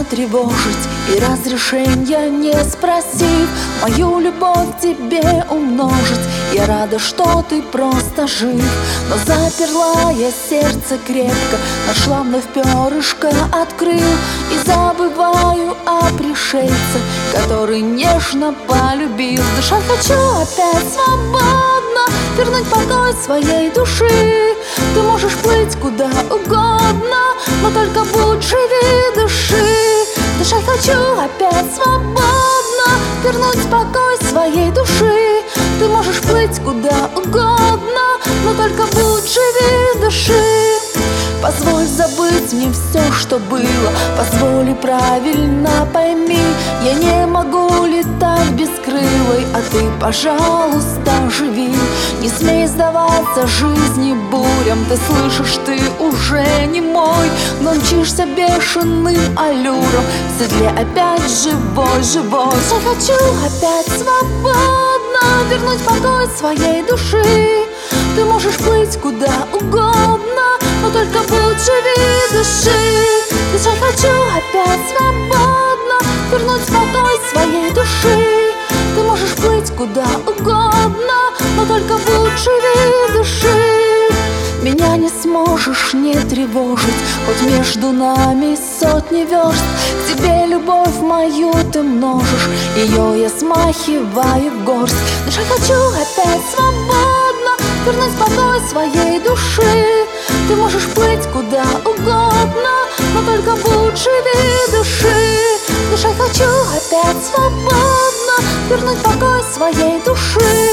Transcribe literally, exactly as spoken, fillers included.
тревожить и разрешения не спросив, мою любовь к тебе умножить. Я рада, что ты просто жив, но заперла я сердце крепко, нашла вновь перышко, открыл и забываю о пришельце, который нежно полюбил. Дышать хочу опять свободно, вернуть покой своей души. Ты можешь плыть куда угодно, но только будь живи души. Дышать хочу опять свободно, вернуть покой своей души. Ты можешь плыть куда угодно, но только будь живи души. Позволь забыть мне все, что было, позволь и правильно пойми, я не могу летать бескрылой, а ты, пожалуйста, живи. Не смей сдаваться жизни бурям, ты слышишь, ты уже не мой, но мчишься бешеным аллюром, в седле опять живой, живой. Я хочу опять свободно, вернуть покой своей души. Ты можешь плыть куда угодно, но только будь живи души. Дышать хочу опять свободно, вернуть покой своей души. Ты можешь плыть куда угодно, но только будь живи души. Меня не сможешь не тревожить, хоть между нами сотни верст. К тебе любовь мою ты множишь, ее я смахиваю в горсть. Дышать хочу опять свободно, вернуть покой своей души. Ты можешь плыть куда угодно, но только будь живи души. Дышать хочу опять свободно, вернуть покой своей души.